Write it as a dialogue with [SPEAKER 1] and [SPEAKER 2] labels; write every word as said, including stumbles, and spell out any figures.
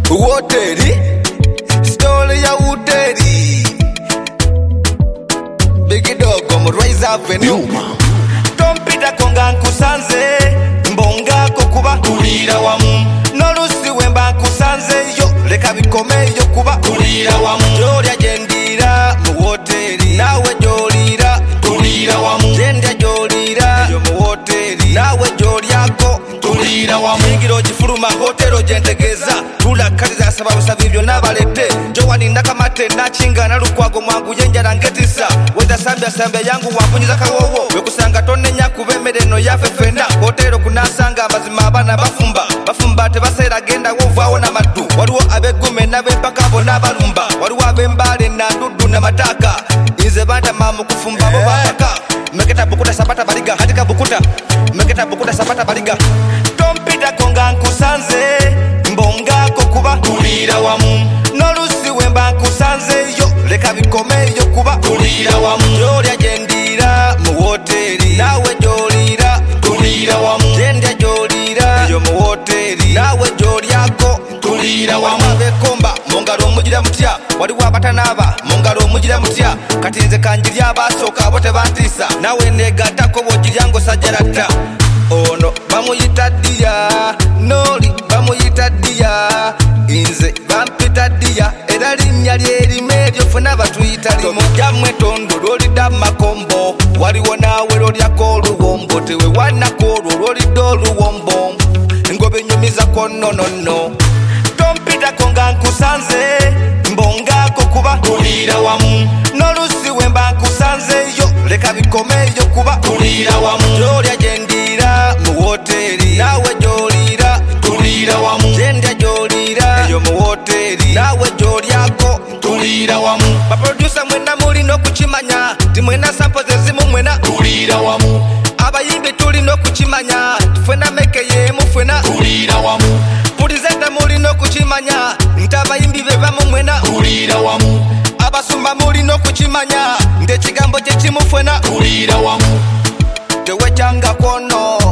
[SPEAKER 1] Woteri, story ya Woteri. Big dog on rise up and Tom Peter Konga nkusanze mbonga ko kuba kulira wamu nolusi wemba nkusanze yo leka bikome yo kuba kulira wamu jolya jendira mu Woteri nawe jolira kulira wamu jendya jolira yo mu Woteri nawe jolyako kulira wamu ngiro gifuluma hotero jentegeza tulakaliza sababu sabibyo nabalete jowani ndakamate nachinga lukwago mwangu yenjala ngetisa weda sambya sambya yangu wampunyiza kawowo wekusanga tonenya kubemere no yafefenda hotero kunasanga amazima abana bafumba bafumba tebasera genda wovawo na matu waliwo abegume nabempaka bo nabalumba waliwo abembale na ndudu na mataka inze banta mamu kufumba bo bapaka meketa bukuta sabata baliga hatika bukuta meketa bukuta sabata baliga Tom Peter Konga nkusanze mbonga ko kuba kulira wamu nolusi wemba nkusanze yo leka bikome yo kuba kulira wamu jolya jendira mu Woteri nawe jolira kulira wamu jendya jolira yo mu Woteri nawe jolyako kulira wamu bekomba mungalo mujira mutya waliwo abatanaba mungalo mujira mutya kati nze kanjirya abasoka bote bantisa nawe negatako bojiryango sajarata ono bamuyita dia noli bamuyita dia inze bampita dia era linnya lyerime lyofuna batuyita limu jamwe tondo lolida makombo waliwo nawe lolyako oluwombo tewe wanako olwo lolida oluwombo ngobe nyumiza kononono Tom Peter Konga nkusanze mbongako kuba kulira wamu nolusi wemba nkusanze yo leka bikome yo kuba kulira wamu jolya jendira mu Woteri nawe jolira kulira wamu jendya jolira yo mu Woteri nawe jolyako kulira wamu baproducer mwena mulino kukimanya timwena sample zezimu mwena kulira wamu abayimbi tulino kukimanya tufena meke yemu fena kulira wamu pulizenda mulino kukimanya ntabayimbi bebamu mwena kulira wamu abasumba mulino kukimanya ndekigambo kye kimufena kulira wamu tewechanga kono